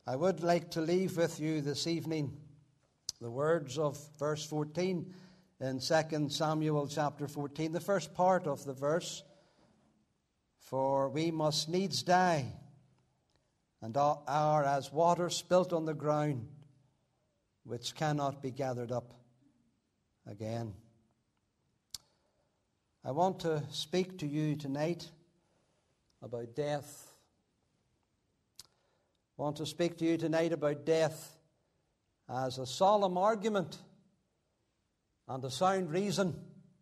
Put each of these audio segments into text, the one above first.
I would like to leave with you this evening the words of verse 14 in 2 Samuel chapter 14, the first part of the verse. For we must needs die, and are as water spilt on the ground, which cannot be gathered up again. I want to speak to you tonight about death. I want to speak to you tonight about death as a solemn argument and a sound reason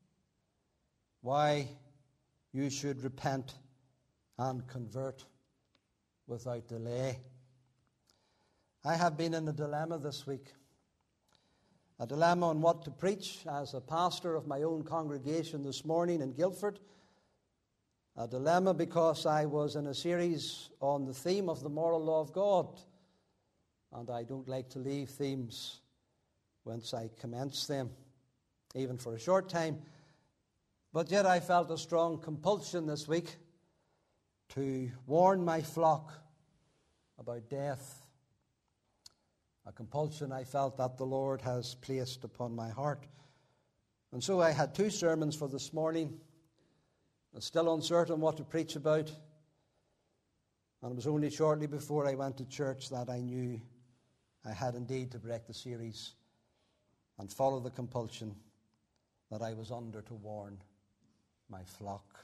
why you should repent and convert without delay. I have been in a dilemma this week. A dilemma on what to preach as a pastor of my own congregation this morning in Guildford. A dilemma because I was in a series on the theme of the moral law of God. And I don't like to leave themes once I commence them, even for a short time. But yet I felt a strong compulsion this week to warn my flock about death. A compulsion I felt that the Lord has placed upon my heart. And so I had two sermons for this morning. I was still uncertain what to preach about. And it was only shortly before I went to church that I knew I had indeed to break the series and follow the compulsion that I was under to warn my flock.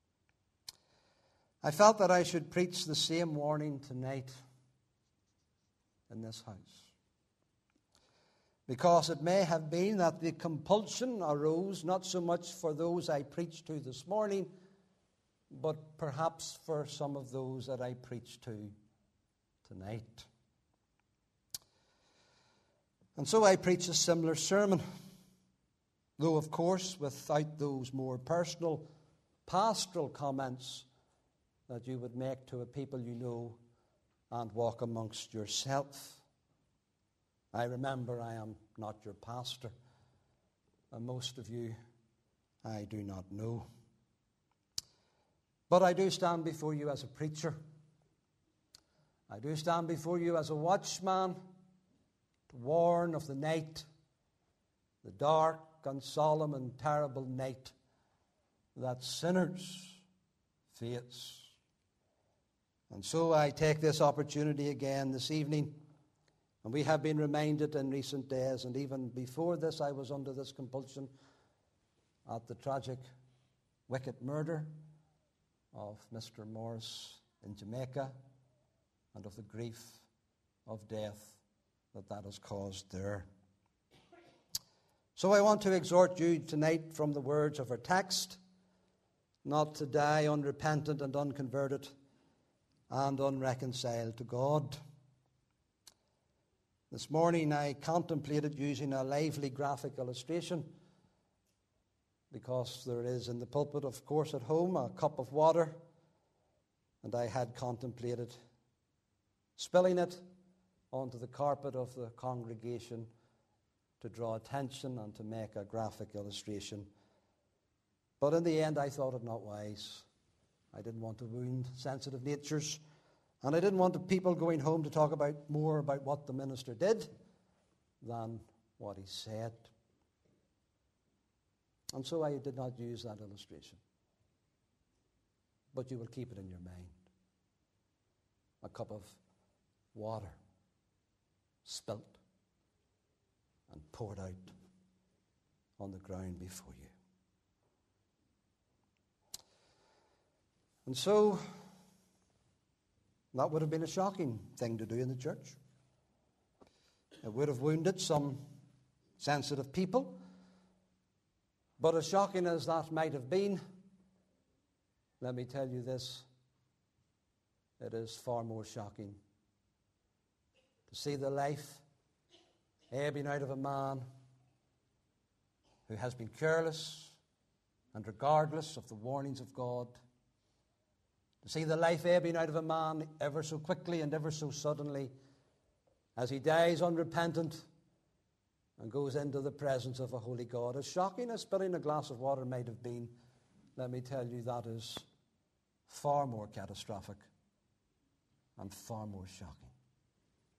I felt that I should preach the same warning tonight in this house. Because it may have been that the compulsion arose not so much for those I preached to this morning, but perhaps for some of those that I preach to tonight. And so I preach a similar sermon, though of course without those more personal, pastoral comments that you would make to a people you know and walk amongst yourself. I remember I am not your pastor, and most of you I do not know. But I do stand before you as a preacher. I do stand before you as a watchman to warn of the night, the dark and solemn and terrible night that sinners face. And so I take this opportunity again this evening. And we have been reminded in recent days, and even before this I was under this compulsion, at the tragic, wicked murder of Mr. Morris in Jamaica, and of the grief of death that has caused there. So I want to exhort you tonight from the words of our text, not to die unrepentant and unconverted and unreconciled to God. This morning I contemplated using a lively graphic illustration because there is in the pulpit, of course, at home, a cup of water, and I had contemplated spilling it onto the carpet of the congregation to draw attention and to make a graphic illustration. But in the end I thought it not wise. I didn't want to wound sensitive natures. And I didn't want the people going home to talk more about what the minister did than what he said. And so I did not use that illustration. But you will keep it in your mind. A cup of water spilt and poured out on the ground before you. And so that would have been a shocking thing to do in the church. It would have wounded some sensitive people. But as shocking as that might have been, let me tell you this, it is far more shocking to see the life ebbing out of a man who has been careless and regardless of the warnings of God. To see the life ebbing out of a man ever so quickly and ever so suddenly as he dies unrepentant and goes into the presence of a holy God. As shocking as spilling a glass of water might have been, let me tell you that is far more catastrophic and far more shocking.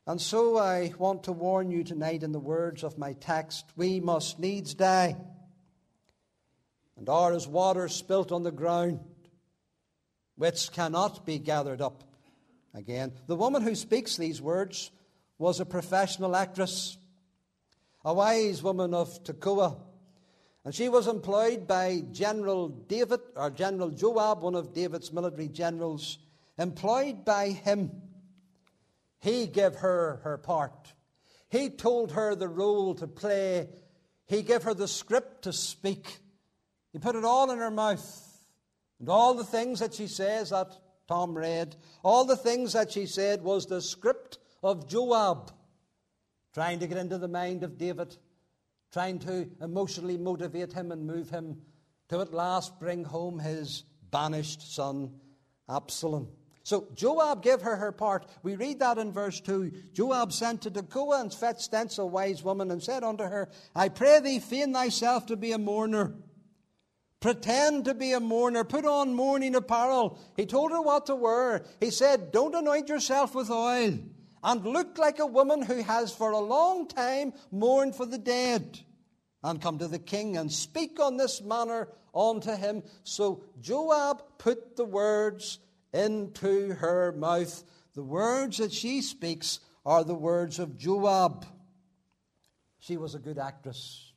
And so I want to warn you tonight in the words of my text, we must needs die, and are as water spilt on the ground, which cannot be gathered up again. The woman who speaks these words was a professional actress, a wise woman of Tekoa, and she was employed by General David, or General Joab, one of David's military generals, employed by him. He gave her her part. He told her the role to play. He gave her the script to speak. He put it all in her mouth. And all the things that she says that Tom read, all the things that she said was the script of Joab, trying to get into the mind of David, trying to emotionally motivate him and move him to at last bring home his banished son, Absalom. So Joab gave her her part. We read that in verse 2. Joab sent to Tekoa and fetched thence a wise woman and said unto her, I pray thee, feign thyself to be a mourner. Pretend to be a mourner. Put on mourning apparel. He told her what to wear. He said, don't anoint yourself with oil, and look like a woman who has for a long time mourned for the dead, and come to the king and speak on this manner unto him. So Joab put the words into her mouth. The words that she speaks are the words of Joab. She was a good actress.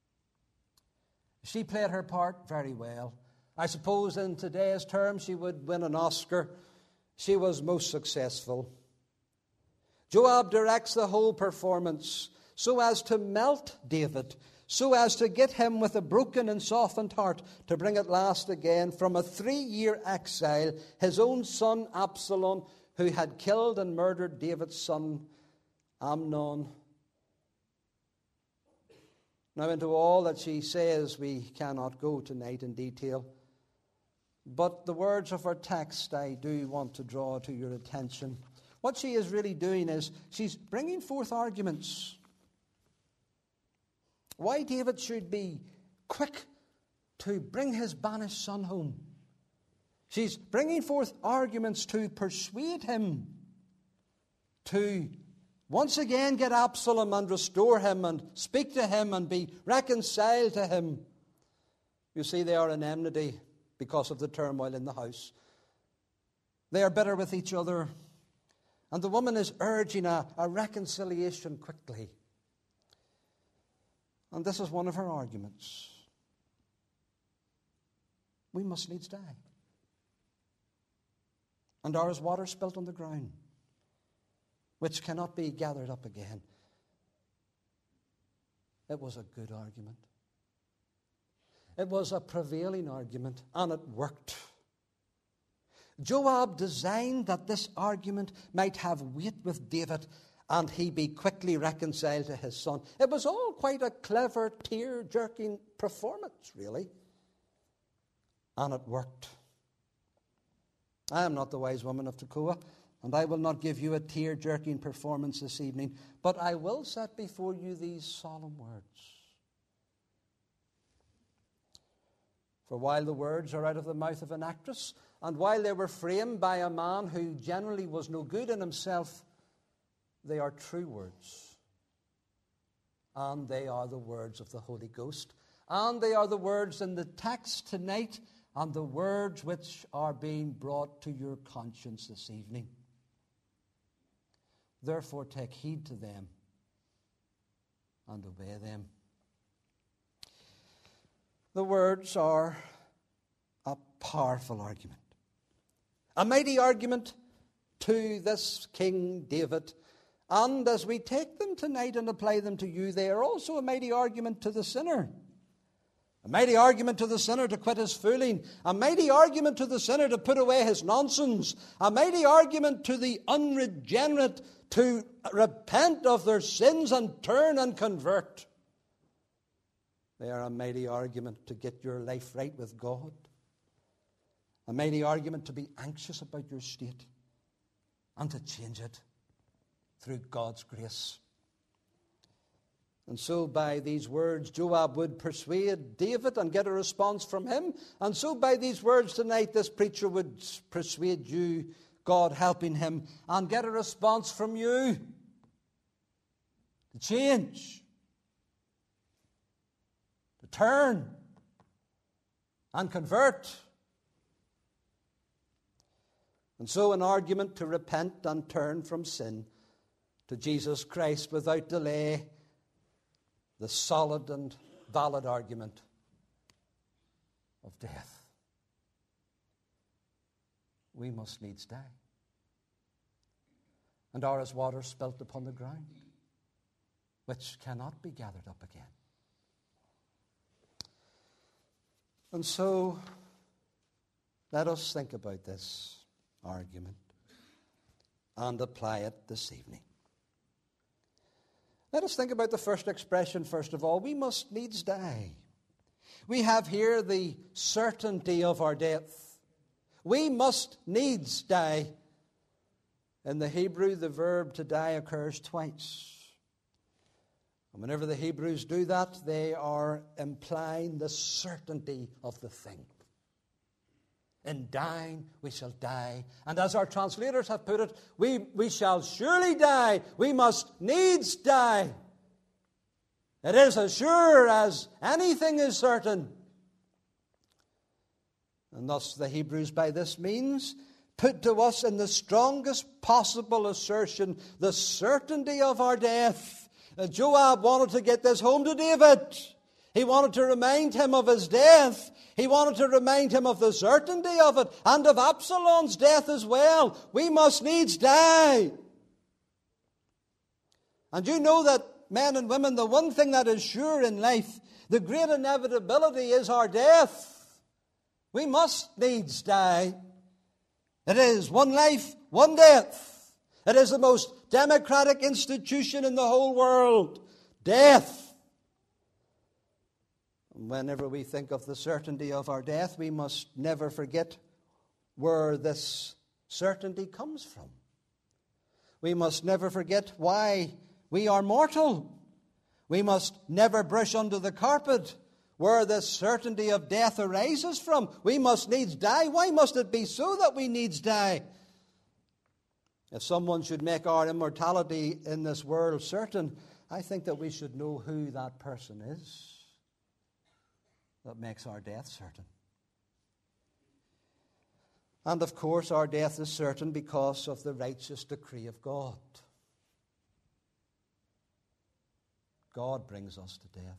She played her part very well. I suppose in today's terms she would win an Oscar. She was most successful. Joab directs the whole performance so as to melt David, so as to get him with a broken and softened heart to bring at last again from a 3-year exile his own son Absalom, who had killed and murdered David's son Amnon. Now, into all that she says we cannot go tonight in detail, but the words of our text I do want to draw to your attention. What she is really doing is she's bringing forth arguments why David should be quick to bring his banished son home. She's bringing forth arguments to persuade him to once again get Absalom and restore him and speak to him and be reconciled to him. You see, they are in enmity because of the turmoil in the house. They are bitter with each other. And the woman is urging a reconciliation quickly. And this is one of her arguments. We must needs die, and are as water spilt on the ground, which cannot be gathered up again. It was a good argument. It was a prevailing argument, and it worked. Joab designed that this argument might have weight with David, and he be quickly reconciled to his son. It was all quite a clever, tear-jerking performance, really. And it worked. I am not the wise woman of Tekoa, and I will not give you a tear-jerking performance this evening, but I will set before you these solemn words. For while the words are out of the mouth of an actress, and while they were framed by a man who generally was no good in himself, they are true words. And they are the words of the Holy Ghost. And they are the words in the text tonight, and the words which are being brought to your conscience this evening. Therefore, take heed to them and obey them. The words are a powerful argument. A mighty argument to this King David. And as we take them tonight and apply them to you, they are also a mighty argument to the sinner. A mighty argument to the sinner to quit his fooling. A mighty argument to the sinner to put away his nonsense. A mighty argument to the unregenerate to repent of their sins and turn and convert. They are a mighty argument to get your life right with God. A mighty argument to be anxious about your state and to change it through God's grace. And so by these words, Joab would persuade David and get a response from him. And so by these words tonight, this preacher would persuade you, God helping him, and get a response from you. to change, to turn and convert. And so an argument to repent and turn from sin to Jesus Christ without delay, the solid and valid argument of death. We must needs die, and are as water spilt upon the ground, which cannot be gathered up again. And so, let us think about this argument and apply it this evening. Let us think about the first expression first of all. We must needs die. We have here the certainty of our death. We must needs die. In the Hebrew, the verb to die occurs twice. And whenever the Hebrews do that, they are implying the certainty of the thing. In dying, we shall die. And as our translators have put it, we shall surely die. We must needs die. It is as sure as anything is certain. And thus the Hebrews by this means put to us in the strongest possible assertion the certainty of our death. Joab wanted to get this home to David. He wanted to remind him of his death. He wanted to remind him of the certainty of it and of Absalom's death as well. We must needs die. And you know that, men and women, the one thing that is sure in life, the great inevitability is our death. We must needs die. It is one life, one death. It is the most democratic institution in the whole world. Death. Whenever we think of the certainty of our death, we must never forget where this certainty comes from. We must never forget why we are mortal. We must never brush under the carpet where this certainty of death arises from. We must needs die. Why must it be so that we needs die? If someone should make our immortality in this world certain, I think that we should know who that person is that makes our death certain. And of course, our death is certain because of the righteous decree of God. God brings us to death.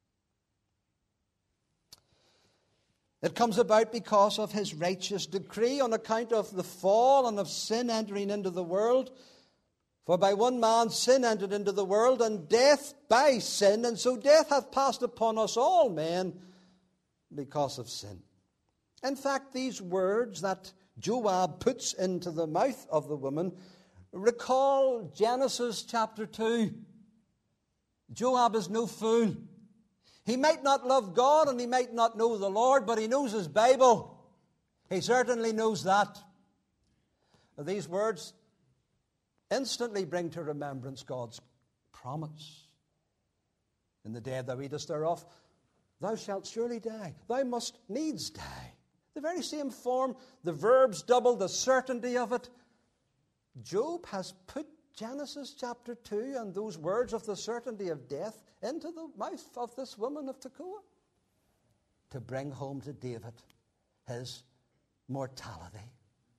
It comes about because of his righteous decree on account of the fall and of sin entering into the world. For by one man sin entered into the world, and death by sin, and so death hath passed upon us all men because of sin. In fact, these words that Joab puts into the mouth of the woman recall Genesis chapter 2. Joab is no fool. He might not love God and he might not know the Lord, but he knows his Bible. He certainly knows that. These words instantly bring to remembrance God's promise. In the day thou eatest thereof, thou shalt surely die. Thou must needs die. The very same form, the verbs double, the certainty of it. Job has put Genesis chapter 2 and those words of the certainty of death into the mouth of this woman of Tekoa to bring home to David his mortality.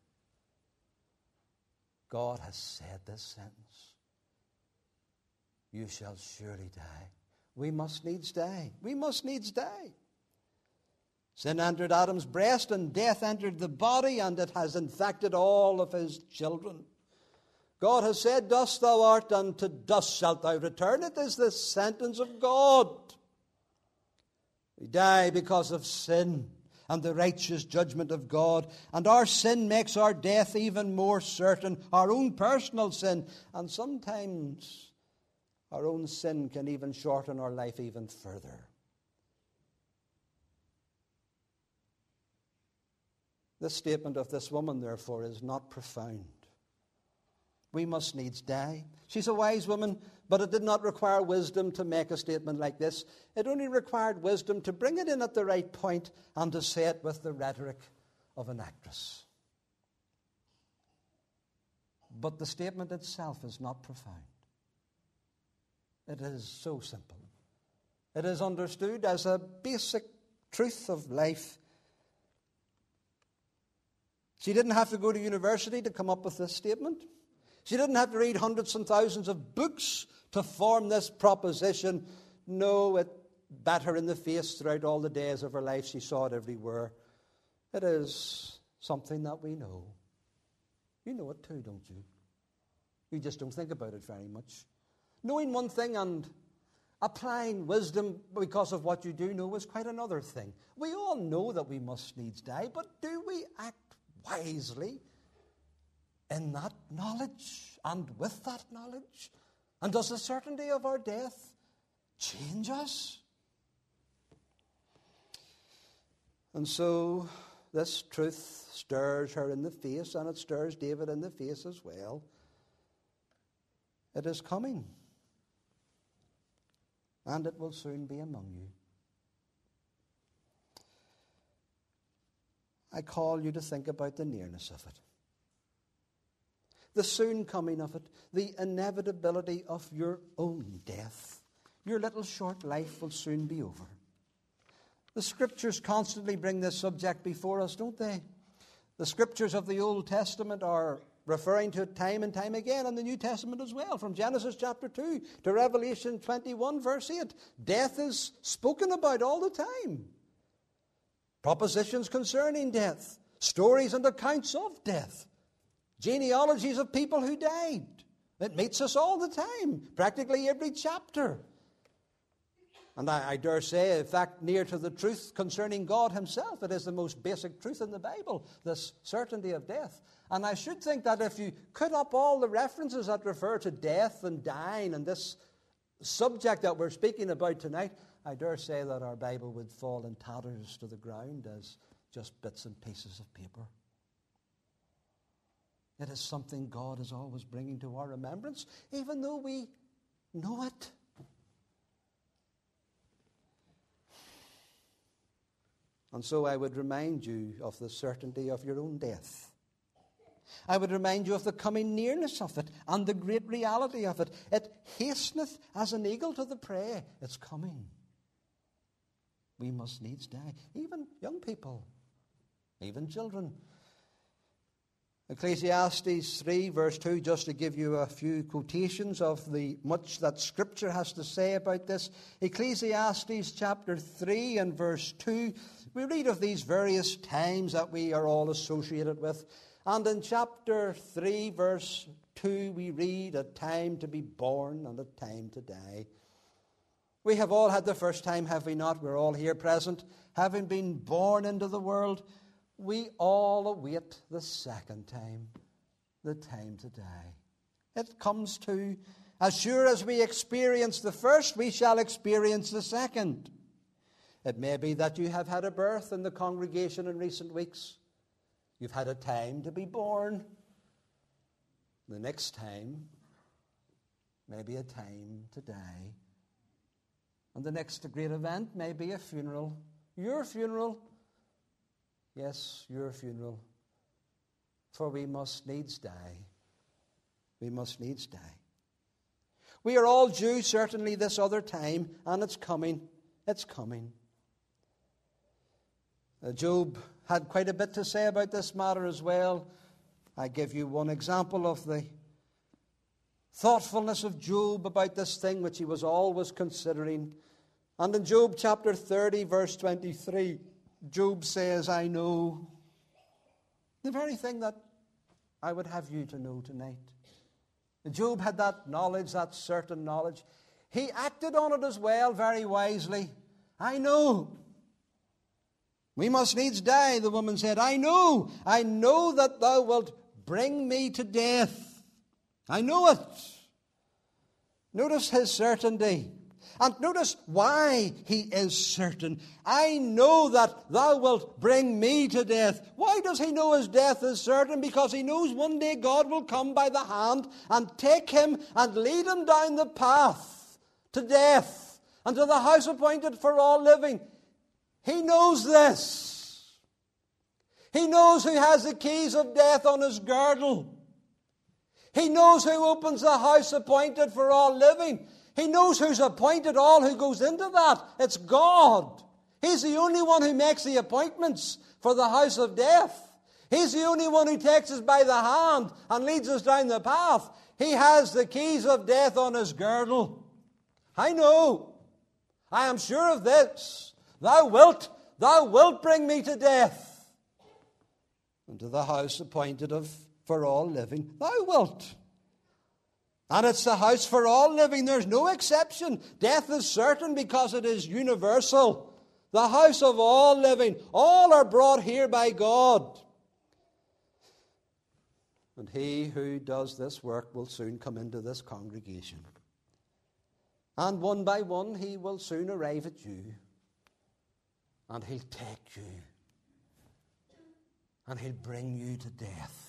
God has said this sentence. You shall surely die. We must needs die. We must needs die. Sin entered Adam's breast and death entered the body, and it has infected all of his children. God has said, dust thou art, and to dust shalt thou return. It is the sentence of God. We die because of sin and the righteous judgment of God. And our sin makes our death even more certain, our own personal sin. And sometimes our own sin can even shorten our life even further. This statement of this woman, therefore, is not profound. We must needs die. She's a wise woman, but it did not require wisdom to make a statement like this. It only required wisdom to bring it in at the right point and to say it with the rhetoric of an actress. But the statement itself is not profound. It is so simple. It is understood as a basic truth of life. She didn't have to go to university to come up with this statement. She didn't have to read hundreds and thousands of books to form this proposition. No, it bat her in the face throughout all the days of her life. She saw it everywhere. It is something that we know. You know it too, don't you? You just don't think about it very much. Knowing one thing and applying wisdom because of what you do know is quite another thing. We all know that we must needs die, but do we act wisely in that knowledge and with that knowledge? And does the certainty of our death change us? And so this truth stirs her in the face, and it stirs David in the face as well. It is coming, and it will soon be among you. I call you to think about the nearness of it, the soon coming of it, the inevitability of your own death. Your little short life will soon be over. The Scriptures constantly bring this subject before us, don't they? The Scriptures of the Old Testament are referring to it time and time again in the New Testament as well, from Genesis chapter 2 to Revelation 21 verse 8. Death is spoken about all the time. Propositions concerning death, stories and accounts of death, genealogies of people who died. It meets us all the time, practically every chapter. And I dare say, in fact, near to the truth concerning God himself, it is the most basic truth in the Bible, this certainty of death. And I should think that if you cut up all the references that refer to death and dying and this subject that we're speaking about tonight, I dare say that our Bible would fall in tatters to the ground as just bits and pieces of paper. It is something God is always bringing to our remembrance, even though we know it. And so I would remind you of the certainty of your own death. I would remind you of the coming nearness of it and the great reality of it. It hasteneth as an eagle to the prey. It's coming. We must needs die. Even young people, even children. Ecclesiastes 3 verse 2, just to give you a few quotations of the much that Scripture has to say about this. Ecclesiastes chapter 3 and verse 2, we read of these various times that we are all associated with. And in chapter 3 verse 2 we read a time to be born and a time to die. We have all had the first time, have we not? We're all here present, having been born into the world. We all await the second time, the time to die. It comes to, as sure as we experience the first, we shall experience the second. It may be that you have had a birth in the congregation in recent weeks. You've had a time to be born. The next time may be a time to die. And the next great event may be a funeral. Your funeral. Yes, your funeral. For we must needs die. We must needs die. We are all due, certainly, this other time, and it's coming. It's coming. Job had quite a bit to say about this matter as well. I give you one example of the thoughtfulness of Job about this thing which he was always considering. And in Job chapter 30, verse 23, Job says, I know the very thing that I would have you to know tonight. And Job had that knowledge, that certain knowledge. He acted on it as well, very wisely. I know. We must needs die, the woman said. I know that thou wilt bring me to death. I know it. Notice his certainty. And notice why he is certain. I know that thou wilt bring me to death. Why does he know his death is certain? Because he knows one day God will come by the hand and take him and lead him down the path to death and to the house appointed for all living. He knows this. He knows who has the keys of death on his girdle. He knows who opens the house appointed for all living. He knows who's appointed all who goes into that. It's God. He's the only one who makes the appointments for the house of death. He's the only one who takes us by the hand and leads us down the path. He has the keys of death on his girdle. I know. I am sure of this. Thou wilt bring me to death, and to the house appointed for all living. Thou wilt. And it's the house for all living. There's no exception. Death is certain because it is universal. The house of all living. All are brought here by God. And he who does this work will soon come into this congregation. And one by one he will soon arrive at you. And he'll take you. And he'll bring you to death.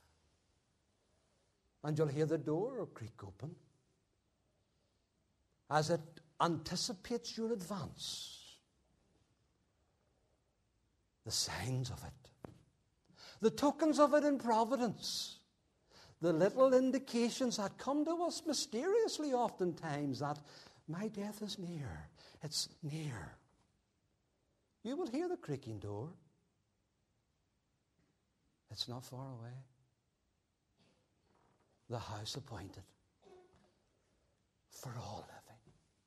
And you'll hear the door creak open as it anticipates your advance. The signs of it, the tokens of it in providence, the little indications that come to us mysteriously oftentimes that my death is near. It's near. You will hear the creaking door. It's not far away. The house appointed for all living.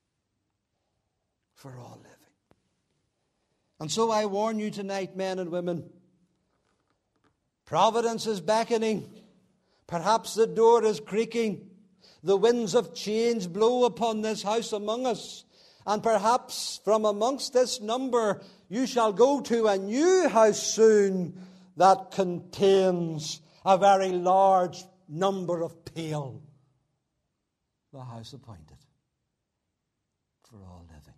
For all living. And so I warn you tonight, men and women, providence is beckoning. Perhaps the door is creaking. The winds of change blow upon this house among us. And perhaps from amongst this number you shall go to a new house soon that contains a very large number of pale. The house appointed for all living.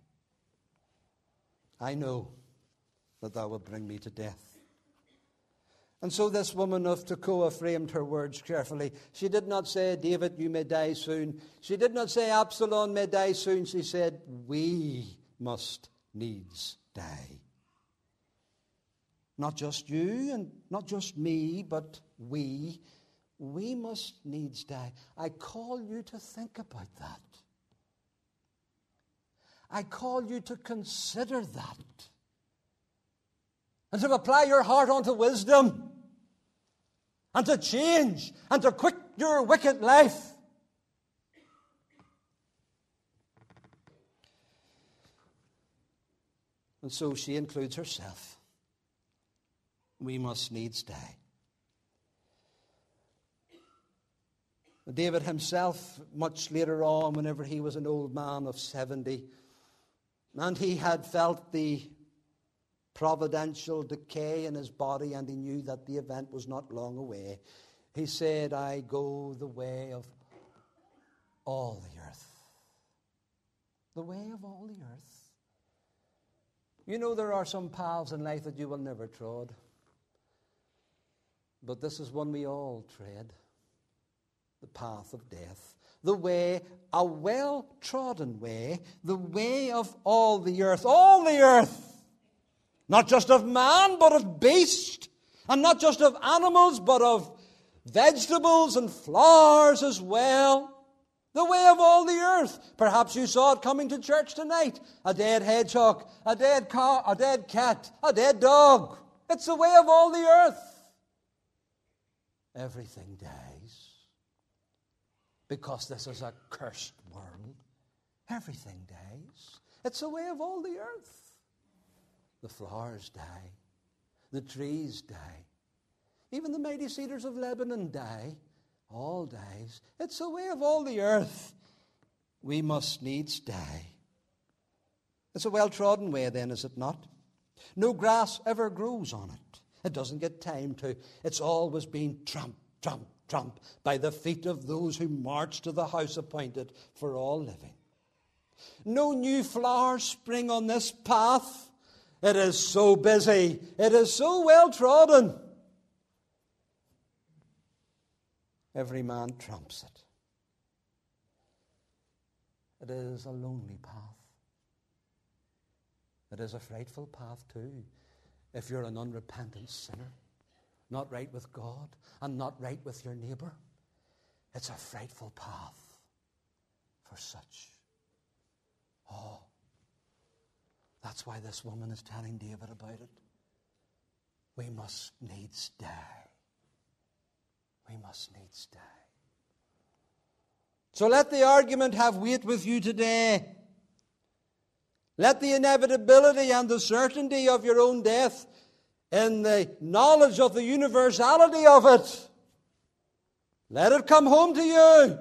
I know that thou wilt bring me to death. And so this woman of Tekoa framed her words carefully. She did not say, David, you may die soon. She did not say, Absalom may die soon. She said, we must needs die. Not just you and not just me, but we must needs die. I call you to think about that. I call you to consider that. And to apply your heart unto wisdom. And to change. And to quit your wicked life. And so she includes herself. We must needs die. David himself, much later on, whenever he was an old man of 70, and he had felt the providential decay in his body, and he knew that the event was not long away, he said, I go the way of all the earth. The way of all the earth. You know, there are some paths in life that you will never trod. But this is one we all tread. The path of death. The way, a well-trodden way, the way of all the earth. All the earth! Not just of man, but of beast. And not just of animals, but of vegetables and flowers as well. The way of all the earth. Perhaps you saw it coming to church tonight. A dead hedgehog, a dead cow, a dead cat, a dead dog. It's the way of all the earth. Everything dies. Because this is a cursed world. Everything dies. It's the way of all the earth. The flowers die. The trees die. Even the mighty cedars of Lebanon die. All dies. It's the way of all the earth. We must needs die. It's a well-trodden way then, is it not? No grass ever grows on it. It doesn't get time to. It's always been tramp, tramp, tramp by the feet of those who march to the house appointed for all living. No new flowers spring on this path. It is so busy. It is so well trodden. Every man tramps it. It is a lonely path. It is a frightful path too, if you're an unrepentant sinner, not right with God and not right with your neighbor. It's a frightful path for such. Oh, that's why this woman is telling David about it. We must needs die. We must needs die. So let the argument have weight with you today. Let the inevitability and the certainty of your own death in the knowledge of the universality of it, let it come home to you.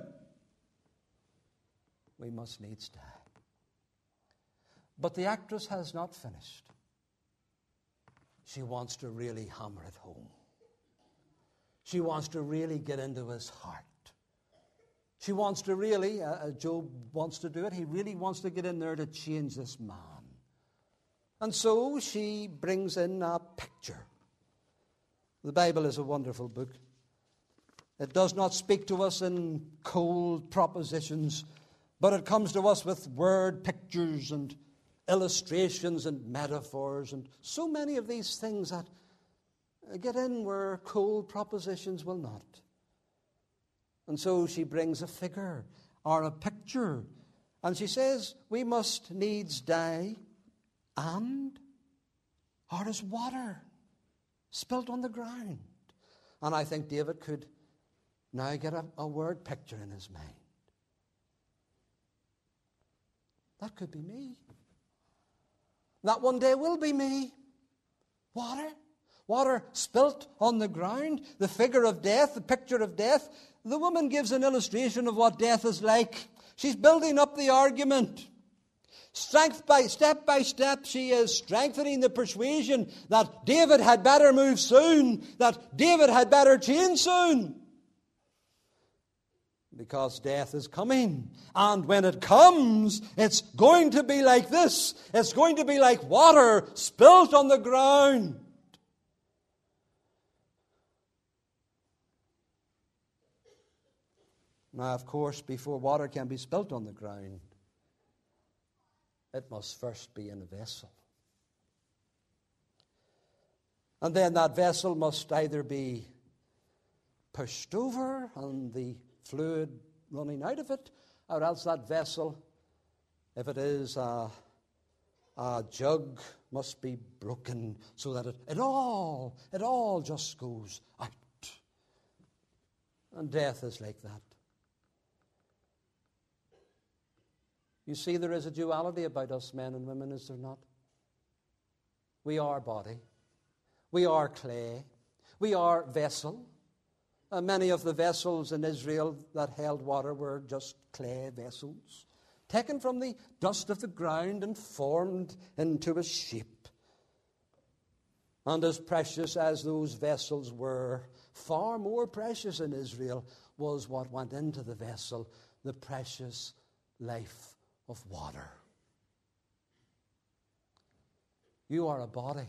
We must needs die. But the actress has not finished. She wants to really hammer it home. She wants to really get into his heart. She wants to really, Job wants to do it, he really wants to get in there to change this man. And so she brings in a picture. The Bible is a wonderful book. It does not speak to us in cold propositions, but it comes to us with word pictures and illustrations and metaphors and so many of these things that get in where cold propositions will not. And so she brings a figure or a picture, and she says, we must needs die, and or as water spilt on the ground. And I think David could now get a word picture in his mind. That could be me. That one day will be me. Water. Water spilt on the ground. The figure of death, the picture of death. The woman gives an illustration of what death is like. She's building up the argument. Step by step, she is strengthening the persuasion that David had better move soon, that David had better change soon. Because death is coming. And when it comes, it's going to be like this. It's going to be like water spilt on the ground. Now, of course, before water can be spilt on the ground, it must first be in a vessel. And then that vessel must either be pushed over and the fluid running out of it, or else that vessel, if it is a jug, must be broken so that it all just goes out. And death is like that. You see, there is a duality about us men and women, is there not? We are body. We are clay. We are vessel. Many of the vessels in Israel that held water were just clay vessels, taken from the dust of the ground and formed into a shape. And as precious as those vessels were, far more precious in Israel was what went into the vessel, the precious life of water. You are a body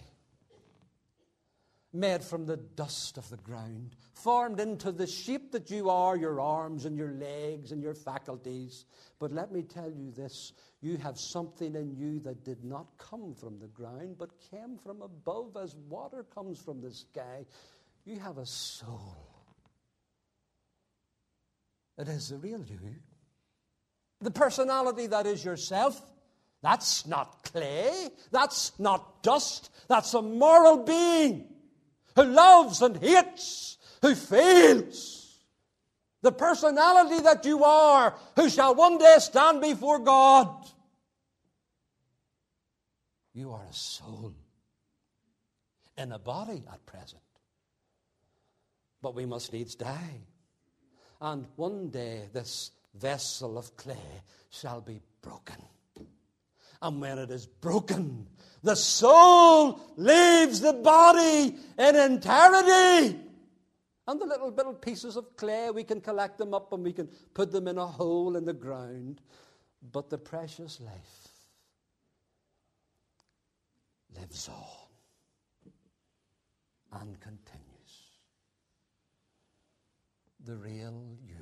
made from the dust of the ground, formed into the shape that you are, your arms and your legs and your faculties. But let me tell you this, you have something in you that did not come from the ground, but came from above as water comes from the sky. You have a soul. It is the real you. The personality that is yourself, that's not clay, that's not dust, that's a moral being who loves and hates, who feels. The personality that you are, who shall one day stand before God. You are a soul in a body at present. But we must needs die. And one day this vessel of clay shall be broken. And when it is broken, the soul leaves the body in entirety. And the little pieces of clay, we can collect them up and we can put them in a hole in the ground. But the precious life lives on and continues. The real you.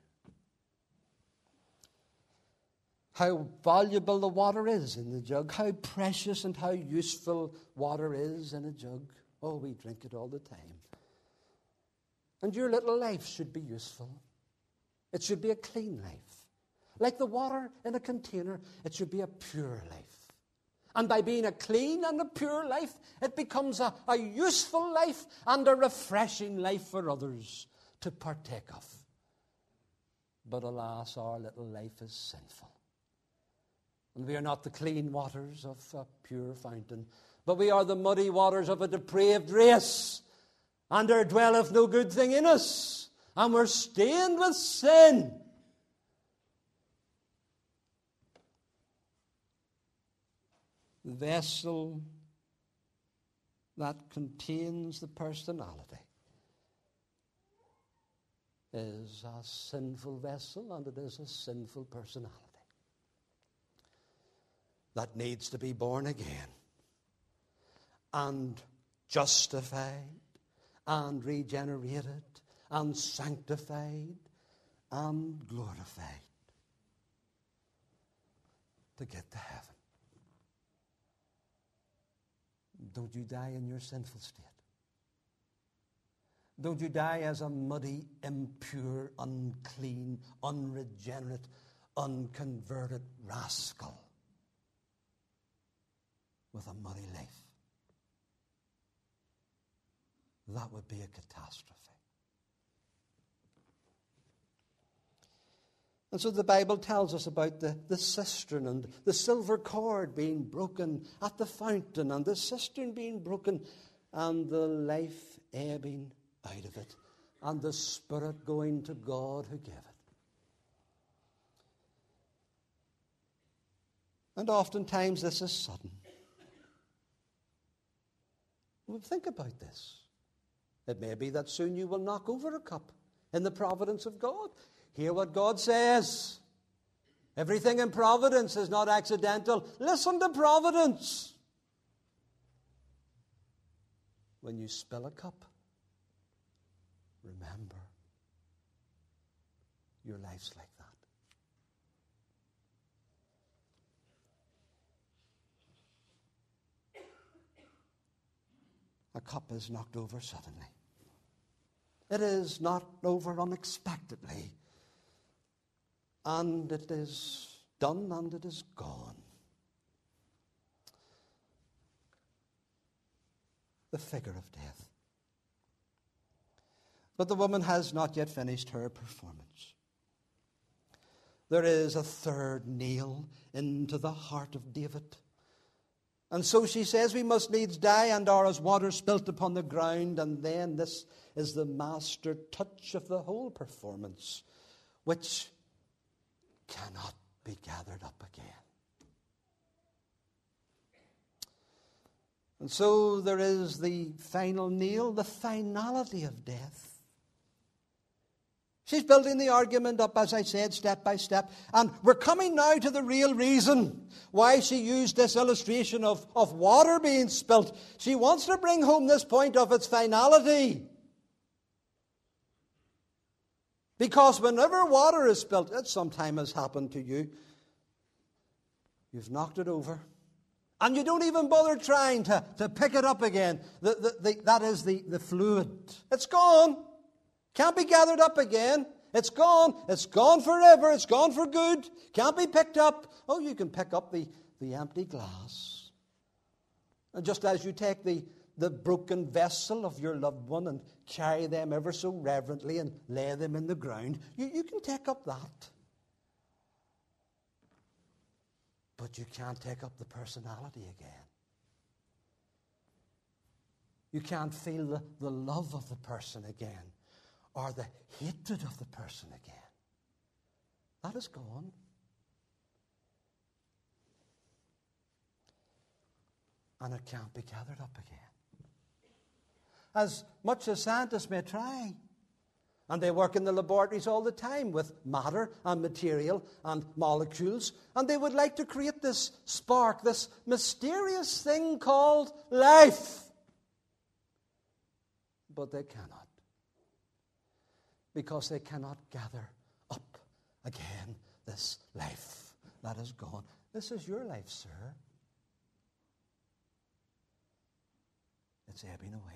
How valuable the water is in the jug, how precious and how useful water is in a jug. Oh, we drink it all the time. And your little life should be useful. It should be a clean life. like the water in a container. It should be a pure life. And by being a clean and a pure life, it becomes a useful life and a refreshing life for others to partake of. But alas, our little life is sinful. And we are not the clean waters of a pure fountain, but we are the muddy waters of a depraved race. And there dwelleth no good thing in us, and we're stained with sin. The vessel that contains the personality is a sinful vessel, and it is a sinful personality that needs to be born again and justified and regenerated and sanctified and glorified to get to heaven. Don't you die in your sinful state. Don't you die as a muddy, impure, unclean, unregenerate, unconverted rascal with a muddy life. That would be a catastrophe. And so the Bible tells us about the cistern and the silver cord being broken at the fountain, and the cistern being broken and the life ebbing out of it, and the Spirit going to God who gave it. And oftentimes this is sudden. Well, think about this. It may be that soon you will knock over a cup in the providence of God. Hear what God says. Everything in providence is not accidental. Listen to providence. When you spill a cup, remember, your life's like that. A cup is knocked over suddenly. It is knocked over unexpectedly. And it is done and it is gone. The figure of death. But the woman has not yet finished her performance. There is a third nail into the heart of David. And so she says, we must needs die and are as water spilt upon the ground. And then this is the master touch of the whole performance, which cannot be gathered up again. And so there is the final nail, the finality of death. She's building the argument up, as I said, step by step. And we're coming now to the real reason why she used this illustration of water being spilt. She wants to bring home this point of its finality. Because whenever water is spilt, it sometime has happened to you. You've knocked it over. And you don't even bother trying to pick it up again. That is the fluid. It's gone. Can't be gathered up again. It's gone. It's gone forever. It's gone for good. Can't be picked up. Oh, you can pick up the empty glass. And just as you take the broken vessel of your loved one and carry them ever so reverently and lay them in the ground, you can take up that. But you can't take up the personality again. You can't feel the love of the person again, or the hatred of the person again. That is gone. And it can't be gathered up again. As much as scientists may try, and they work in the laboratories all the time with matter and material and molecules, and they would like to create this spark, this mysterious thing called life. But they cannot. Because they cannot gather up again this life that is gone. This is your life, sir. It's ebbing away.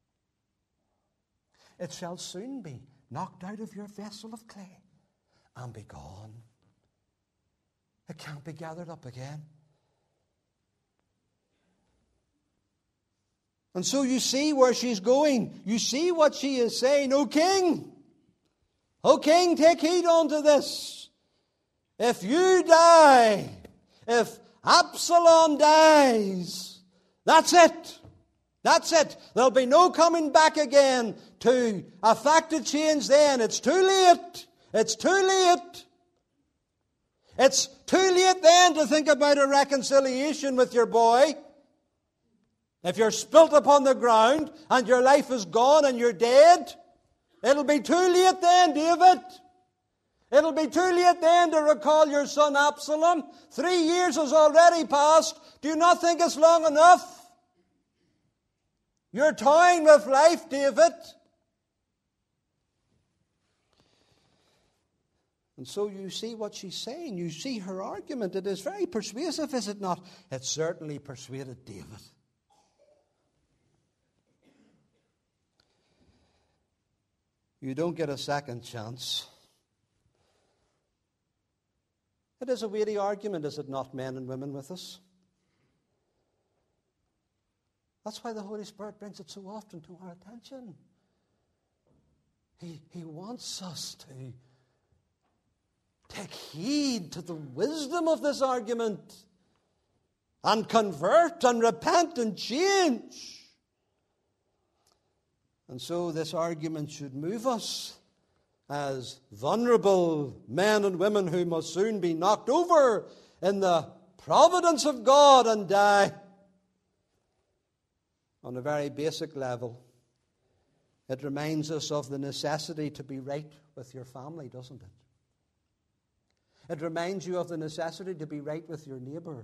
It shall soon be knocked out of your vessel of clay and be gone. It can't be gathered up again. And so you see where she's going. You see what she is saying. O king, take heed unto this. If you die, if Absalom dies, that's it. That's it. There'll be no coming back again to effect a change then. It's too late. It's too late. It's too late then to think about a reconciliation with your boy. If you're spilt upon the ground and your life is gone and you're dead, it'll be too late then, David. It'll be too late then to recall your son Absalom. 3 years has already passed. Do you not think it's long enough? You're toying with life, David. And so you see what she's saying. You see her argument. It is very persuasive, is it not? It certainly persuaded David. You don't get a second chance. It is a weighty argument, is it not, men and women with us? That's why the Holy Spirit brings it so often to our attention. He wants us to take heed to the wisdom of this argument and convert and repent and change. And so this argument should move us as vulnerable men and women who must soon be knocked over in the providence of God and die. On a very basic level, it reminds us of the necessity to be right with your family, doesn't it? It reminds you of the necessity to be right with your neighbour.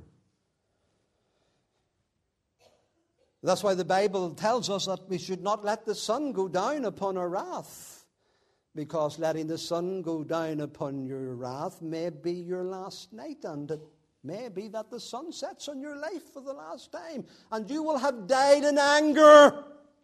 That's why the Bible tells us that we should not let the sun go down upon our wrath, because letting the sun go down upon your wrath may be your last night, and it may be that the sun sets on your life for the last time, and you will have died in anger.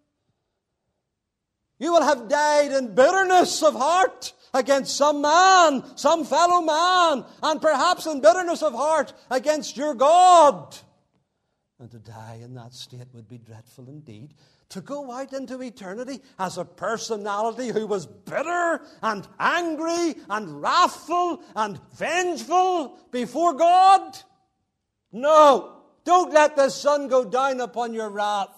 You will have died in bitterness of heart against some man, some fellow man, and perhaps in bitterness of heart against your God. And to die in that state would be dreadful indeed. To go out into eternity as a personality who was bitter and angry and wrathful and vengeful before God? No, don't let the sun go down upon your wrath.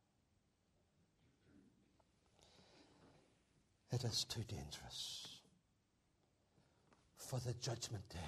It is too dangerous for the judgment day.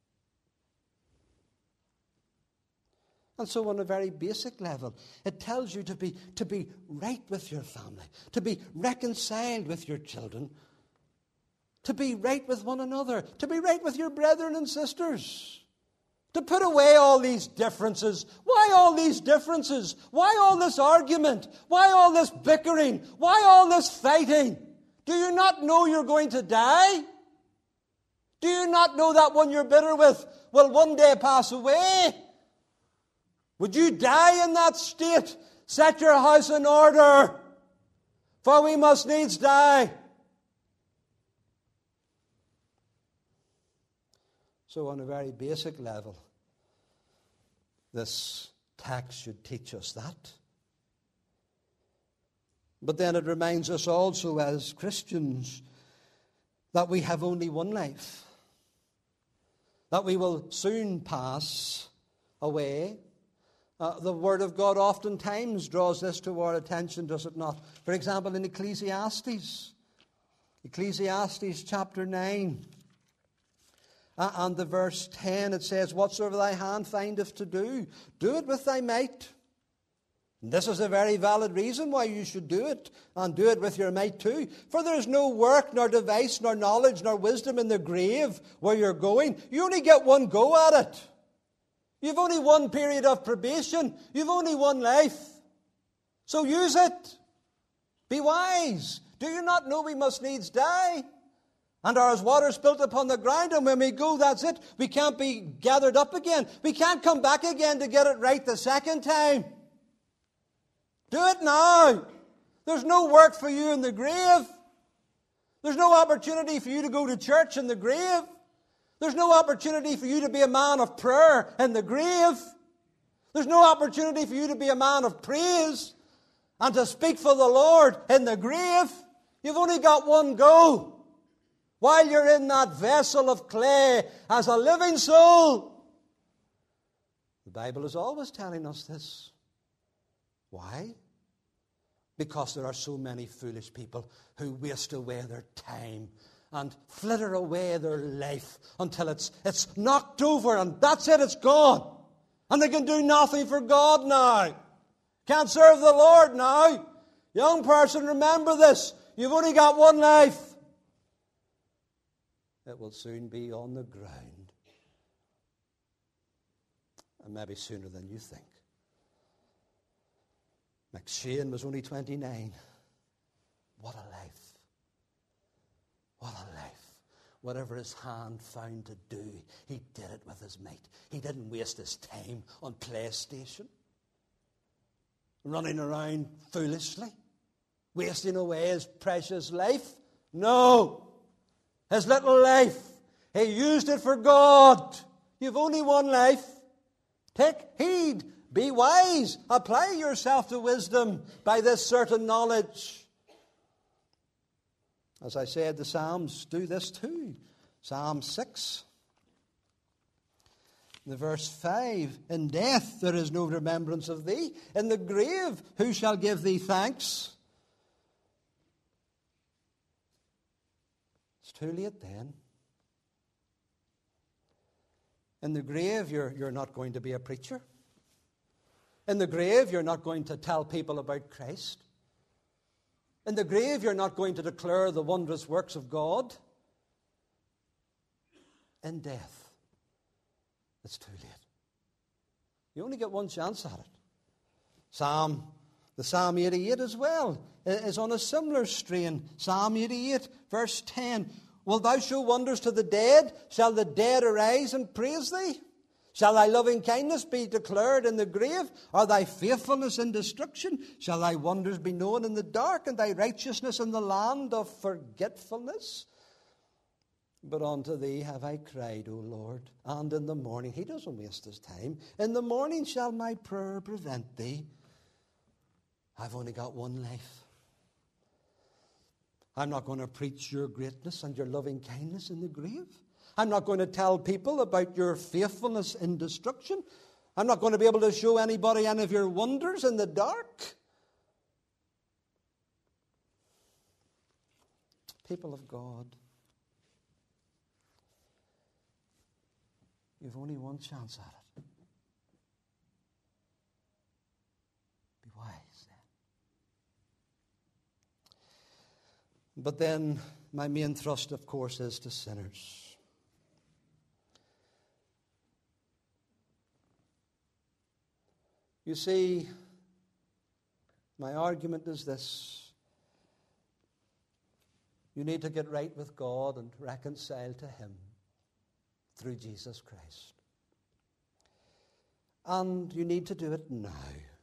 And so on a very basic level, it tells you to be right with your family, to be reconciled with your children, to be right with one another, to be right with your brethren and sisters, to put away all these differences. Why all these differences? Why all this argument? Why all this bickering? Why all this fighting? Do you not know you're going to die? Do you not know that one you're bitter with will one day pass away? Would you die in that state? Set your house in order, for we must needs die. So on a very basic level, this text should teach us that. But then it reminds us also as Christians that we have only one life, that we will soon pass away. The Word of God oftentimes draws this to our attention, does it not? For example, in Ecclesiastes chapter 9, and the verse 10, it says, "Whatsoever thy hand findeth to do, do it with thy might." And this is a very valid reason why you should do it, and do it with your might too. For there is no work, nor device, nor knowledge, nor wisdom in the grave where you're going. You only get one go at it. You've only one period of probation. You've only one life. So use it. Be wise. Do you not know we must needs die? And are as water spilt upon the ground, and when we go, that's it. We can't be gathered up again. We can't come back again to get it right the second time. Do it now. There's no work for you in the grave. There's no opportunity for you to go to church in the grave. There's no opportunity for you to be a man of prayer in the grave. There's no opportunity for you to be a man of praise and to speak for the Lord in the grave. You've only got one go while you're in that vessel of clay as a living soul. The Bible is always telling us this. Why? Because there are so many foolish people who waste away their time and flitter away their life until it's knocked over and that's it, it's gone. And they can do nothing for God now. Can't serve the Lord now. Young person, remember this. You've only got one life. It will soon be on the ground. And maybe sooner than you think. McShane was only 29. What a life. What a life. Whatever his hand found to do, he did it with his might. He didn't waste his time on PlayStation, running around foolishly, wasting away his precious life. No. His little life, he used it for God. You've only one life. Take heed. Be wise. Apply yourself to wisdom by this certain knowledge. As I said, the Psalms do this too. Psalm 6, the verse 5. In death there is no remembrance of thee. In the grave who shall give thee thanks? It's too late then. In the grave you're not going to be a preacher. In the grave you're not going to tell people about Christ. In the grave, you're not going to declare the wondrous works of God. In death, it's too late. You only get one chance at it. The Psalm 88 as well is on a similar strain. Psalm 88, verse 10. Wilt thou show wonders to the dead? Shall the dead arise and praise thee? Shall thy loving kindness be declared in the grave, or thy faithfulness in destruction? Shall thy wonders be known in the dark, and thy righteousness in the land of forgetfulness? But unto thee have I cried, O Lord, and in the morning. He doesn't waste his time. In the morning shall my prayer prevent thee. I've only got one life. I'm not going to preach your greatness and your loving kindness in the grave. I'm not going to tell people about your faithfulness in destruction. I'm not going to be able to show anybody any of your wonders in the dark. People of God, you've only one chance at it. Be wise then. But then my main thrust, of course, is to sinners. You see, my argument is this. You need to get right with God and reconcile to Him through Jesus Christ. And you need to do it now.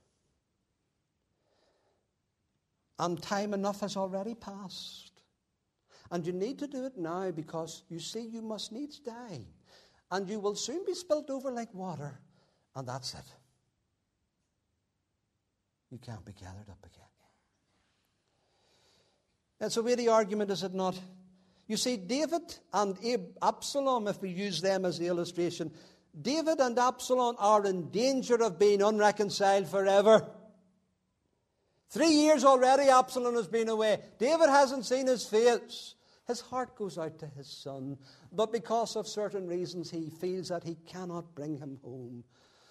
And time enough has already passed. And you need to do it now because, you see, you must needs die. And you will soon be spilt over like water. And that's it. You can't be gathered up again. It's a weighty argument, is it not? You see, David and Absalom, if we use them as the illustration, David and Absalom are in danger of being unreconciled forever. 3 years already Absalom has been away. David hasn't seen his face. His heart goes out to his son, but because of certain reasons he feels that he cannot bring him home.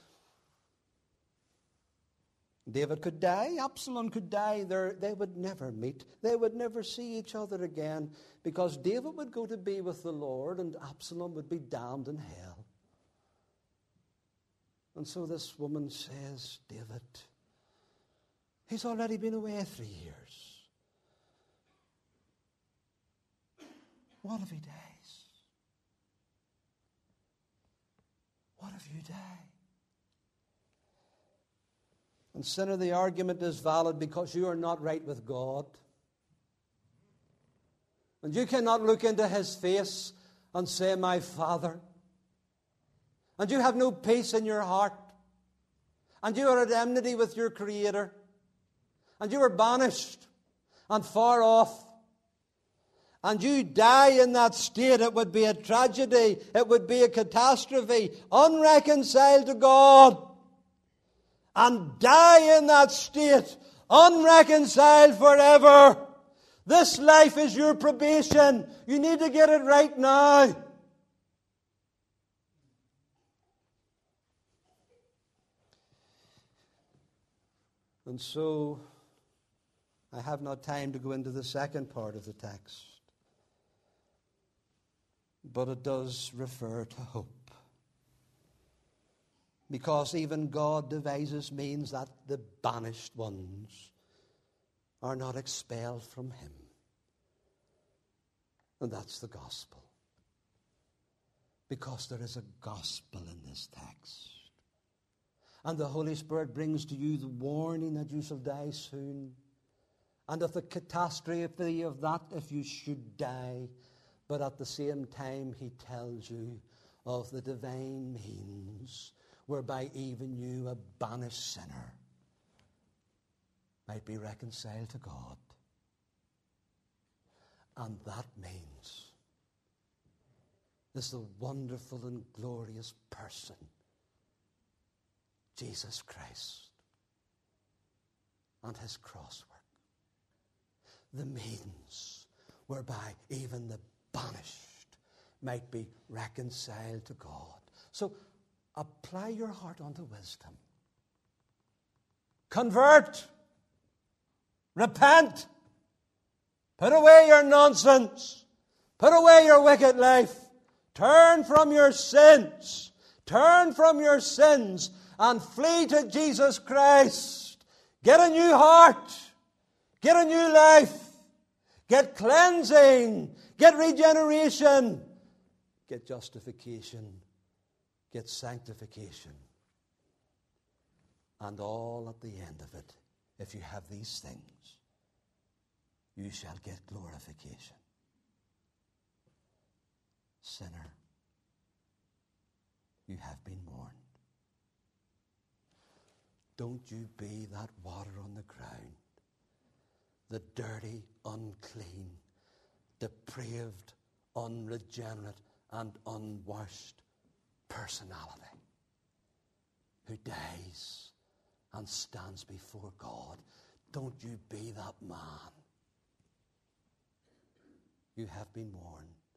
David could die, Absalom could die, they would never meet. They would never see each other again because David would go to be with the Lord and Absalom would be damned in hell. And so this woman says, David, he's already been away 3 years. What if he dies? What if you die? And sinner, the argument is valid because you are not right with God. And you cannot look into His face and say, "My Father," and you have no peace in your heart, and you are at enmity with your Creator, and you are banished and far off, and you die in that state, it would be a tragedy, it would be a catastrophe, unreconciled to God. And die in that state, unreconciled forever. This life is your probation. You need to get it right now. And so, I have not time to go into the second part of the text. But it does refer to hope. Because even God devises means that the banished ones are not expelled from Him. And that's the gospel. Because there is a gospel in this text. And the Holy Spirit brings to you the warning that you shall die soon. And of the catastrophe of that if you should die. But at the same time He tells you of the divine means whereby even you, a banished sinner, might be reconciled to God. And that means is the wonderful and glorious person, Jesus Christ, and His cross work. The means whereby even the banished might be reconciled to God. So, apply your heart unto wisdom. Convert. Repent. Put away your nonsense. Put away your wicked life. Turn from your sins. Turn from your sins and flee to Jesus Christ. Get a new heart. Get a new life. Get cleansing. Get regeneration. Get justification. Get sanctification. And all at the end of it, if you have these things, you shall get glorification. Sinner, you have been warned. Don't you be that water on the ground, the dirty, unclean, depraved, unregenerate, and unwashed personality who dies and stands before God. Don't you be that man. You have been warned.